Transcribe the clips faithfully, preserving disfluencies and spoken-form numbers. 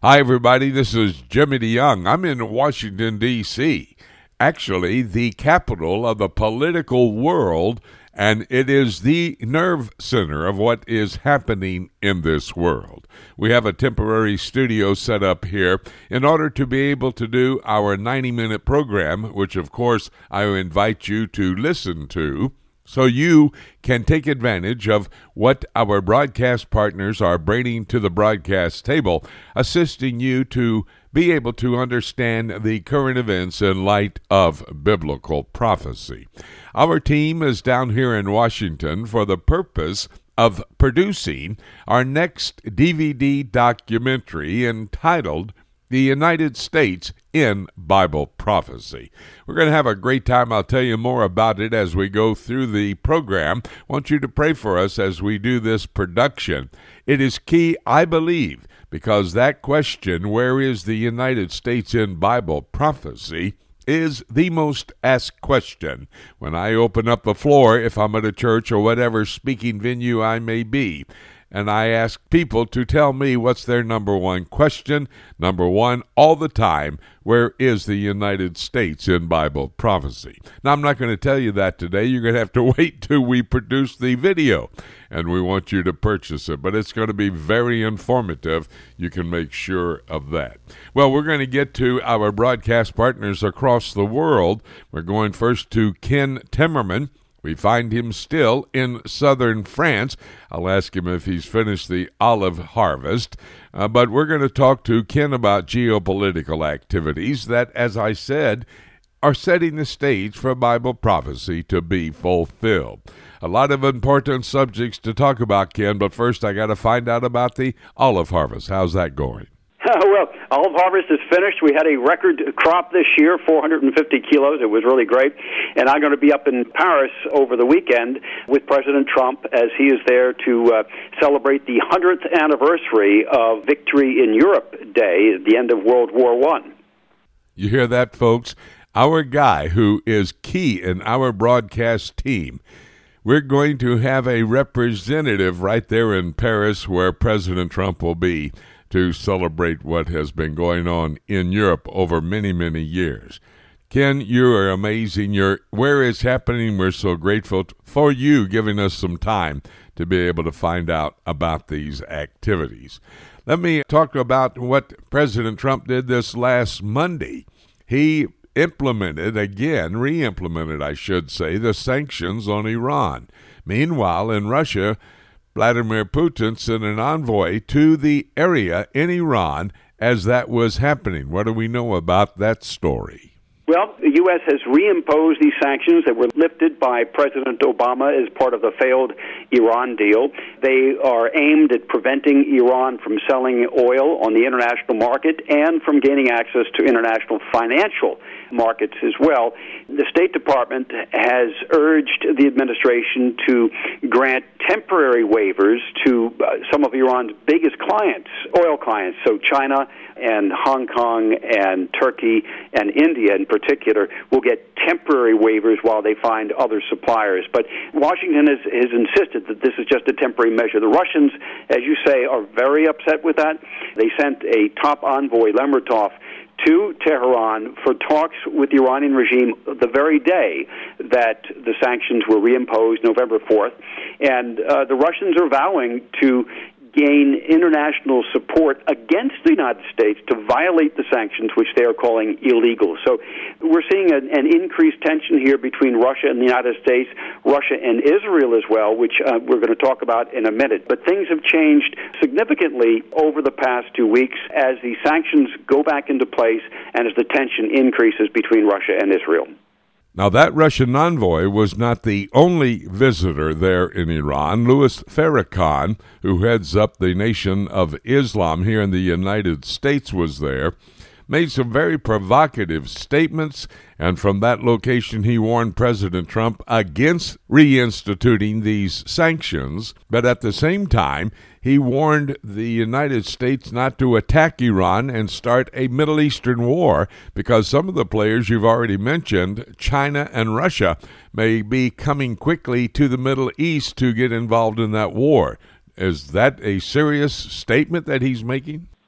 Hi, everybody. This is Jimmy DeYoung. I'm in Washington, D C, actually the capital of the political world, and it is the nerve center of what is happening in this world. We have a temporary studio set up here in order to be able to do our ninety-minute program, which, of course, I invite you to listen to, so you can take advantage of what our broadcast partners are bringing to the broadcast table, assisting you to be able to understand the current events in light of biblical prophecy. Our team is down here in Washington for the purpose of producing our next D V D documentary entitled The United States in Bible Prophecy. We're going to have a great time. I'll tell you more about it as we go through the program. I want you to pray for us as we do this production. It is key, I believe, because that question, where is the United States in Bible prophecy, is the most asked question when I open up the floor, if I'm at a church or whatever speaking venue I may be. And I ask people to tell me what's their number one question. Number one, all the time, where is the United States in Bible prophecy? Now, I'm not going to tell you that today. You're going to have to wait till we produce the video, and we want you to purchase it. But it's going to be very informative. You can make sure of that. Well, we're going to get to our broadcast partners across the world. We're going first to Ken Timmerman. We find him still in southern France. I'll ask him if he's finished the olive harvest. Uh, but we're going to talk to Ken about geopolitical activities that, as I said, are setting the stage for Bible prophecy to be fulfilled. A lot of important subjects to talk about, Ken, but first I got to find out about the olive harvest. How's that going? Well, olive harvest is finished. We had a record crop this year, four hundred fifty kilos. It was really great. And I'm going to be up in Paris over the weekend with President Trump as he is there to uh, celebrate the hundredth anniversary of Victory in Europe Day at the end of World War One. You hear that, folks? Our guy who is key in our broadcast team. We're going to have a representative right there in Paris where President Trump will be to celebrate what has been going on in Europe over many, many years. Ken, you are amazing. You're, where it's happening, we're so grateful for you giving us some time to be able to find out about these activities. Let me talk about what President Trump did this last Monday. He implemented, again, re-implemented, I should say, the sanctions on Iran. Meanwhile, in Russia, Vladimir Putin sent an envoy to the area in Iran as that was happening. What do we know about that story? Well, the U S has reimposed these sanctions that were lifted by President Obama as part of the failed Iran deal. They are aimed at preventing Iran from selling oil on the international market and from gaining access to international financial markets as well. The State Department has urged the administration to grant temporary waivers to uh, some of Iran's biggest clients, oil clients, so China and Hong Kong and Turkey and India in particular will get temporary waivers while they find other suppliers. But Washington has, has insisted that this is just a temporary measure. The Russians, as you say, are very upset with that. They sent a top envoy, Lermontov, to Tehran for talks with the Iranian regime the very day that the sanctions were reimposed, November fourth. And uh, the Russians are vowing to gain international support against the United States to violate the sanctions, which they are calling illegal. So we're seeing an, an increased tension here between Russia and the United States, Russia and Israel as well, which uh, we're going to talk about in a minute. But things have changed significantly over the past two weeks as the sanctions go back into place and as the tension increases between Russia and Israel. Now, that Russian envoy was not the only visitor there in Iran. Louis Farrakhan, who heads up the Nation of Islam here in the United States, was there, made some very provocative statements, and from that location he warned President Trump against reinstituting these sanctions, but at the same time he warned the United States not to attack Iran and start a Middle Eastern war because some of the players you've already mentioned, China and Russia, may be coming quickly to the Middle East to get involved in that war. Is that a serious statement that he's making? Well,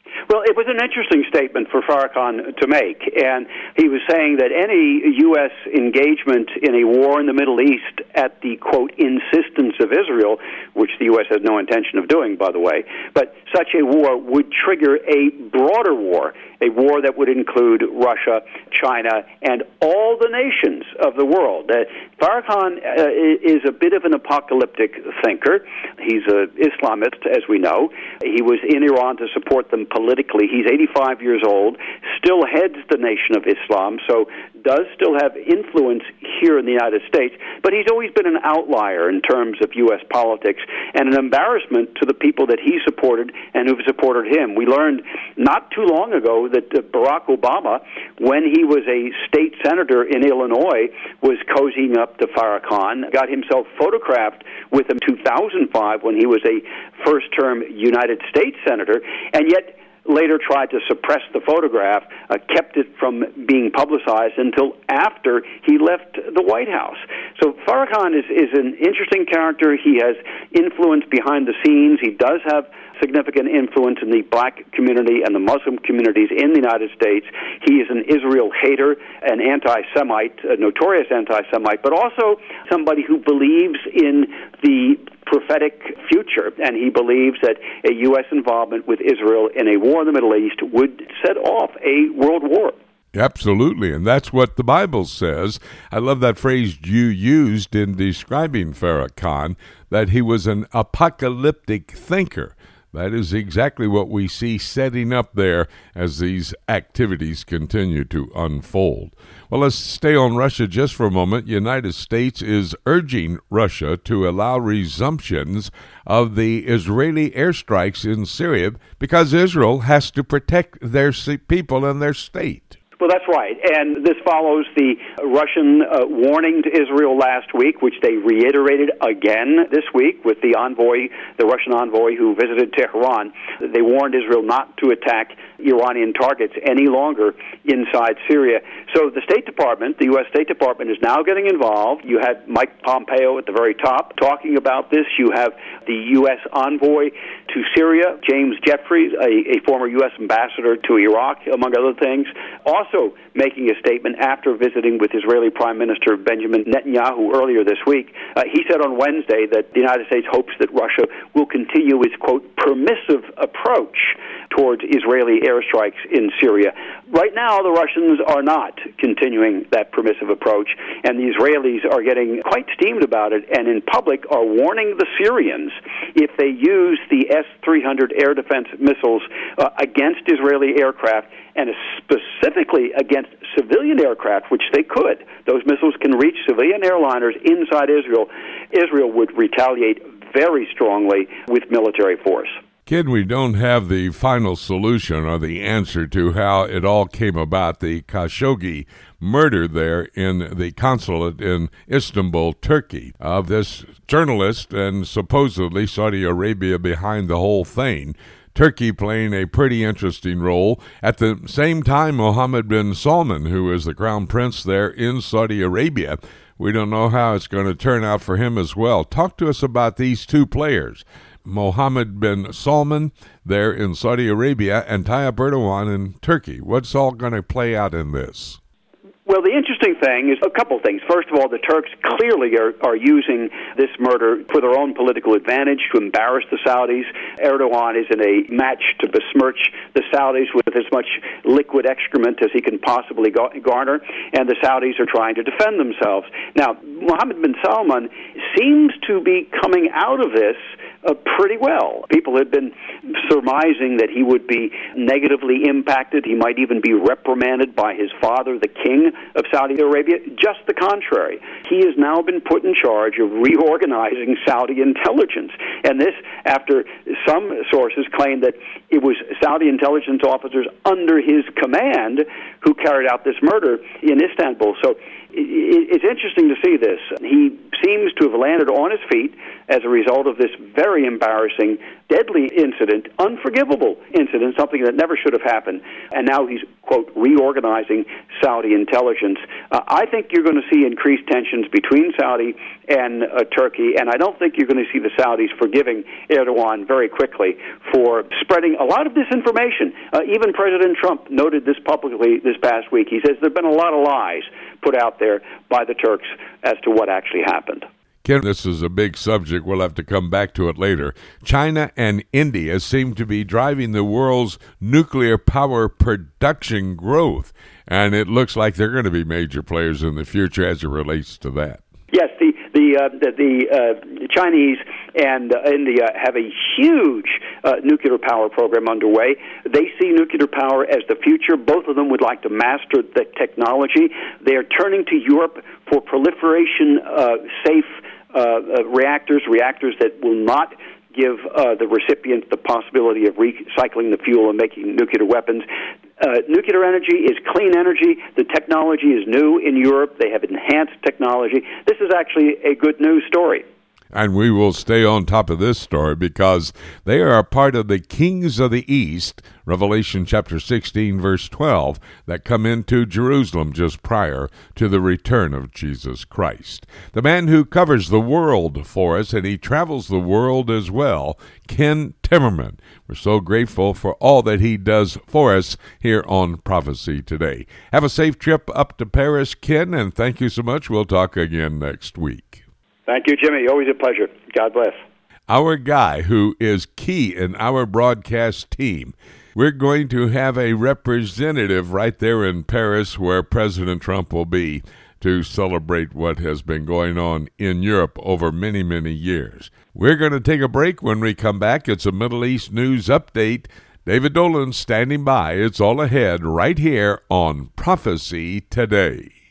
Well, it was an interesting statement for Farrakhan to make, and he was saying that any U S engagement in a war in the Middle East at the, quote, insistence of Israel, which the U S has no intention of doing, by the way, but such a war would trigger a broader war, a war that would include Russia, China, and all the nations of the world. Uh, Farrakhan uh, is a bit of an apocalyptic thinker. He's an Islamist, as we know. He was in Iran to support them politically. He's eighty-five years old, still heads the Nation of Islam, so does still have influence here in the United States, but he's always been an outlier in terms of U S politics and an embarrassment to the people that he supported and who've supported him. We learned not too long ago that uh, Barack Obama, when he was a state senator in Illinois, was cozying up to Farrakhan, got himself photographed with him in two thousand five when he was a first-term United States senator, and yet later tried to suppress the photograph, uh, kept it from being publicized until after he left the White House. So Farrakhan is, is an interesting character. He has influence behind the scenes. He does have significant influence in the black community and the Muslim communities in the United States. He is an Israel hater, an anti-Semite, a notorious anti-Semite, but also somebody who believes in the prophetic future, and he believes that a U S involvement with Israel in a war in the Middle East would set off a world war. Absolutely, and that's what the Bible says. I love that phrase you used in describing Farrakhan, that he was an apocalyptic thinker. That is exactly what we see setting up there as these activities continue to unfold. Well, let's stay on Russia just for a moment. United States is urging Russia to allow resumptions of the Israeli airstrikes in Syria because Israel has to protect their people and their state. Well, that's right. And this follows the Russian uh, warning to Israel last week, which they reiterated again this week with the envoy, the Russian envoy who visited Tehran. They warned Israel not to attack Iranian targets any longer inside Syria. So the State Department, the U S State Department, is now getting involved. You had Mike Pompeo at the very top talking about this. You have the U S envoy to Syria, James Jeffries, a, a former U S ambassador to Iraq, among other things, also making a statement after visiting with Israeli Prime Minister Benjamin Netanyahu earlier this week. Uh, he said on Wednesday that the United States hopes that Russia will continue its, quote, permissive approach towards Israeli airstrikes in Syria. Right now, the Russians are not continuing that permissive approach, and the Israelis are getting quite steamed about it, and in public are warning the Syrians if they use the S three hundred air defense missiles uh, against Israeli aircraft, and specifically against civilian aircraft, which they could. Those missiles can reach civilian airliners inside Israel. Israel would retaliate very strongly with military force. Kid, we don't have the final solution or the answer to how it all came about, the Khashoggi murder there in the consulate in Istanbul, Turkey, of this journalist and supposedly Saudi Arabia behind the whole thing. Turkey playing a pretty interesting role. At the same time, Mohammed bin Salman, who is the crown prince there in Saudi Arabia, we don't know how it's going to turn out for him as well. Talk to us about these two players, Mohammed bin Salman there in Saudi Arabia and Tayyip Erdogan in Turkey. What's all going to play out in this? Well, the interesting thing is a couple things. First of all, the Turks clearly are, are using this murder for their own political advantage, to embarrass the Saudis. Erdogan is in a match to besmirch the Saudis with as much liquid excrement as he can possibly garner, and the Saudis are trying to defend themselves. Now, Mohammed bin Salman seems to be coming out of this Uh, pretty well. People had been surmising that he would be negatively impacted. He might even be reprimanded by his father, the king of Saudi Arabia. Just the contrary. He has now been put in charge of reorganizing Saudi intelligence. And this, after some sources claim that it was Saudi intelligence officers under his command who carried out this murder in Istanbul. So it's interesting to see this. He seems to have landed on his feet as a result of this very embarrassing deadly incident, unforgivable incident, something that never should have happened. And now he's, quote, reorganizing Saudi intelligence. Uh, I think you're going to see increased tensions between Saudi and uh, Turkey, and I don't think you're going to see the Saudis forgiving Erdogan very quickly for spreading a lot of disinformation. Uh, even President Trump noted this publicly this past week. He says there have been a lot of lies put out there by the Turks as to what actually happened. Ken, this is a big subject. We'll have to come back to it later. China and India seem to be driving the world's nuclear power production growth, and it looks like they're going to be major players in the future as it relates to that. Yes, the the uh, the, the uh, Chinese and uh, India have a huge uh, nuclear power program underway. They see nuclear power as the future. Both of them would like to master the technology. They are turning to Europe for proliferation uh, safe uh, uh, reactors, reactors that will not give uh, the recipient the possibility of recycling the fuel and making nuclear weapons. Uh, nuclear energy is clean energy. The technology is new in Europe. They have enhanced technology. This is actually a good news story. And we will stay on top of this story because they are a part of the kings of the East, Revelation chapter sixteen, verse twelve, that come into Jerusalem just prior to the return of Jesus Christ. The man who covers the world for us, and he travels the world as well, Ken Timmerman. We're so grateful for all that he does for us here on Prophecy Today. Have a safe trip up to Paris, Ken, and thank you so much. We'll talk again next week. Thank you, Jimmy. Always a pleasure. God bless. Our guy who is key in our broadcast team. We're going to have a representative right there in Paris where President Trump will be to celebrate what has been going on in Europe over many, many years. We're going to take a break. When we come back, it's a Middle East news update. David Dolan standing by. It's all ahead right here on Prophecy Today.